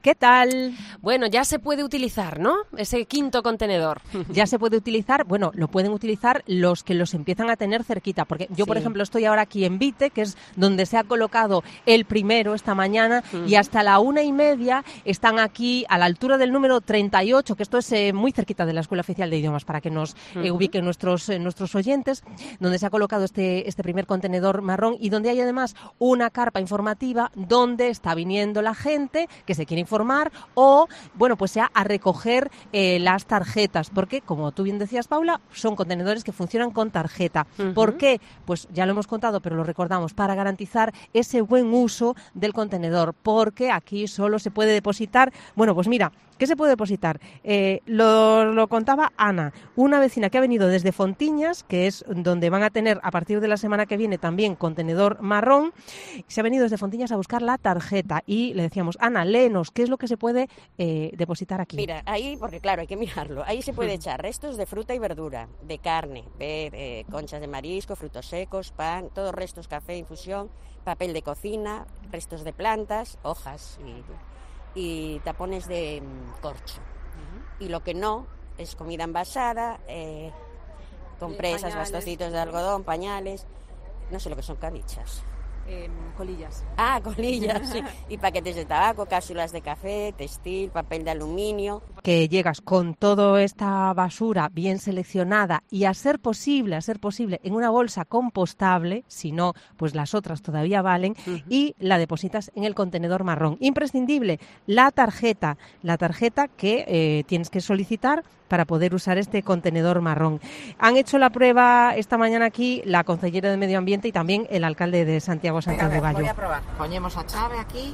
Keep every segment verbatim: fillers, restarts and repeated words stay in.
¿Qué tal? Bueno, ya se puede utilizar, ¿no? Ese quinto contenedor. Ya se puede utilizar, bueno, lo pueden utilizar los que los empiezan a tener cerquita, porque yo, sí. por ejemplo, estoy ahora aquí en Vite, que es donde se ha colocado el primero esta mañana, uh-huh. y hasta la una y media están aquí a la altura del número treinta y ocho, que esto es eh, muy cerquita de la Escuela Oficial de Idiomas, para que nos uh-huh. eh, ubiquen nuestros, eh, nuestros oyentes, donde se ha colocado este, este primer contenedor marrón y donde hay además una carpa informativa donde está viniendo la gente que se quiere informar o, bueno, pues sea a recoger eh, las tarjetas, porque, como tú bien decías, Paula, son contenedores que funcionan con tarjeta. Uh-huh. ¿Por qué? Pues ya lo hemos contado, pero lo recordamos, para garantizar ese buen uso del contenedor, porque aquí solo se puede depositar, bueno, pues mira, ¿qué se puede depositar? Eh, lo, lo contaba Ana, una vecina que ha venido desde Fontiñas, que es donde van a tener a partir de la semana que viene también contenedor marrón, se ha venido desde Fontiñas a buscar la tarjeta y le decíamos, Ana, léenos, ¿qué es lo que se puede eh, depositar aquí? Mira, ahí, porque claro, hay que mirarlo, ahí se puede echar restos de fruta y verdura, de carne, de, de conchas de marisco, frutos secos, pan, todos restos, café, infusión, papel de cocina, restos de plantas, hojas y... y tapones de um, corcho. Uh-huh. Y lo que no es comida envasada, eh, compresas, bastocitos de algodón, pañales, no sé lo que son canichas. Eh, colillas. Ah, colillas, sí. Y paquetes de tabaco, cápsulas de café, textil, papel de aluminio. Que llegas con toda esta basura bien seleccionada y a ser posible, a ser posible, en una bolsa compostable, si no, pues las otras todavía valen, uh-huh. y la depositas en el contenedor marrón. Imprescindible, la tarjeta, la tarjeta que eh, tienes que solicitar para poder usar este contenedor marrón. Han hecho la prueba esta mañana aquí la consellera de Medio Ambiente y también el alcalde de Santiago Sánchez de Bayo. Voy a probar. Ponemos a chave aquí.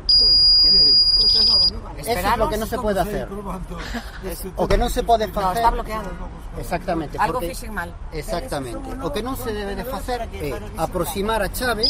Eso es lo que no se puede hacer. O que no se puede hacer. No, está bloqueado. Exactamente. Algo porque, fixen mal. Exactamente. O que non se debe de facer é aproximar a chave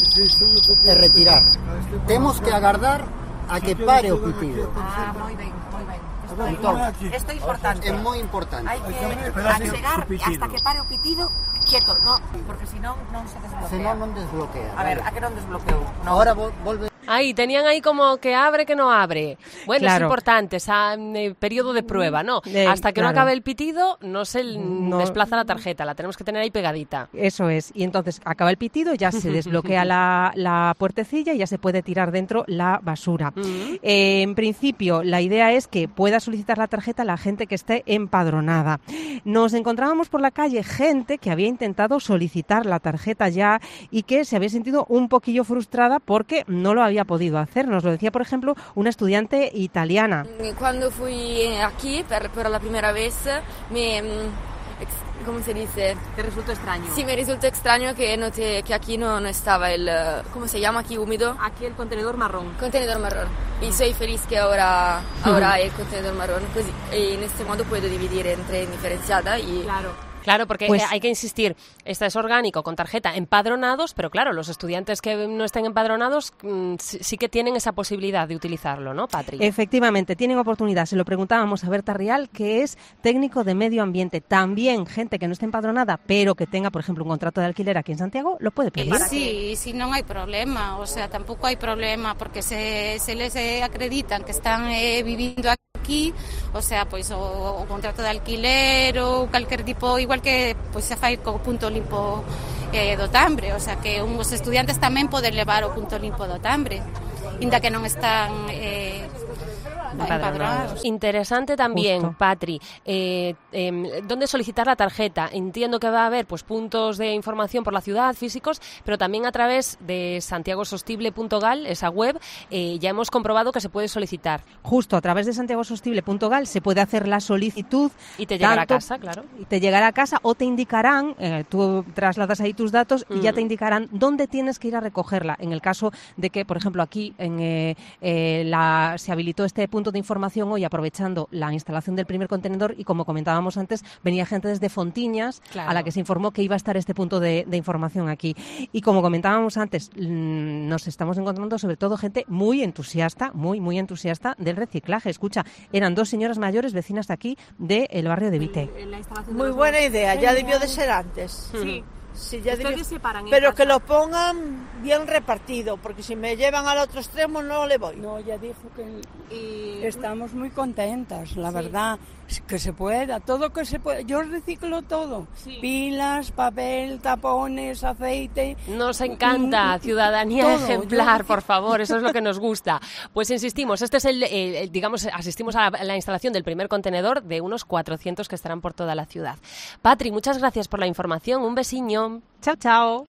e retirar. Temos que agardar a que pare o pitido. Ah, moi ben, moi ben. Entón, isto é importante. É moi importante. Hai que achegar hasta que pare o pitido quieto, no, porque senón non se desbloquea. Senón non desbloquea. A ver, a que non desbloqueou? No. Ahora volve. Ahí, tenían ahí como que abre, que no abre. Bueno, claro. Es importante, ese eh, periodo de prueba, ¿no? Eh, Hasta que claro. no acabe el pitido, no se no. desplaza la tarjeta, la tenemos que tener ahí pegadita. Eso es, y entonces acaba el pitido, ya se desbloquea la, la puertecilla y ya se puede tirar dentro la basura. Uh-huh. eh, en principio, la idea es que pueda solicitar la tarjeta la gente que esté empadronada. Nos encontrábamos por la calle gente que había intentado solicitar la tarjeta ya y que se había sentido un poquillo frustrada porque no lo había podido hacer. Nos lo decía, por ejemplo, una estudiante italiana. Cuando fui aquí por, por la primera vez, me, ¿cómo se dice? ¿Te resultó extraño? Sí, me resultó extraño que, no te, que aquí no, no estaba el, ¿cómo se llama aquí, húmedo? Aquí el contenedor marrón. Contenedor marrón. Y soy feliz que ahora, ahora hay el contenedor marrón. Pues, y en este modo puedo dividir entre diferenciada y... Claro. Claro, porque pues, eh, hay que insistir, este es orgánico, con tarjeta, empadronados, pero claro, los estudiantes que no estén empadronados mmm, sí, sí que tienen esa posibilidad de utilizarlo, ¿no, Patri? Efectivamente, tienen oportunidad. Se lo preguntábamos a Berta Rial, que es técnico de medio ambiente. También gente que no esté empadronada, pero que tenga, por ejemplo, un contrato de alquiler aquí en Santiago, lo puede pedir. Sí, sí, non hai problema, o sea, tampouco hai problema, porque se, se les eh, acreditan que están eh, vivindo aquí, aquí, o sea, pois o, o contrato de alquiler ou calquer tipo, igual que pois se fai co punto limpo eh, do Tambre, o sea, que uns estudiantes tamén poden levar o punto limpo do Tambre, inda que non están eh, empadronados. Interesante también, Justo. Patri, eh, eh, ¿dónde solicitar la tarjeta? Entiendo que va a haber pues puntos de información por la ciudad, físicos, pero también a través de santiago sostible punto gal, esa web, eh, ya hemos comprobado que se puede solicitar. Justo, a través de santiago sostible punto gal se puede hacer la solicitud. Y te llegará tanto, a casa, claro. Y te llegará a casa o te indicarán, eh, tú trasladas ahí tus datos y mm. ya te indicarán dónde tienes que ir a recogerla. En el caso de que, por ejemplo, aquí en, eh, eh, la, se habilitó este punto de información hoy aprovechando la instalación del primer contenedor y, como comentábamos antes, venía gente desde Fontiñas, claro, a la que se informó que iba a estar este punto de, de información aquí. Y como comentábamos antes, mmm, nos estamos encontrando sobre todo gente muy entusiasta, muy, muy entusiasta del reciclaje. Escucha, eran dos señoras mayores vecinas de aquí, del barrio de Vite. Muy buena idea, ya debió de ser antes. Sí. Sí, ya Ustedes digo, separan en pero casa. que lo pongan bien repartido, porque si me llevan al otro extremo no le voy. No, ya dijo que Y- estamos muy contentas, la Sí. verdad, que se pueda, todo que se pueda. Yo reciclo todo, Sí. pilas, papel, tapones, aceite. Nos encanta, Mm, ciudadanía todo, ejemplar, yo- por favor, eso es lo que nos gusta. Pues insistimos, este es el, el- el, digamos, asistimos a la, a la instalación del primer contenedor de unos cuatrocientos que estarán por toda la ciudad. Patri, muchas gracias por la información, un besiño. Chao, chao.